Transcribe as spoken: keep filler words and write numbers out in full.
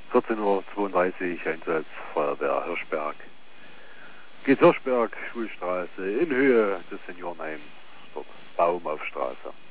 vierzehn Uhr zweiunddreißig, Einsatz Feuerwehr Hirschberg. Geht Hirschberg, Schulstraße, in Höhe des Seniorenheims, dort Baum auf Straße.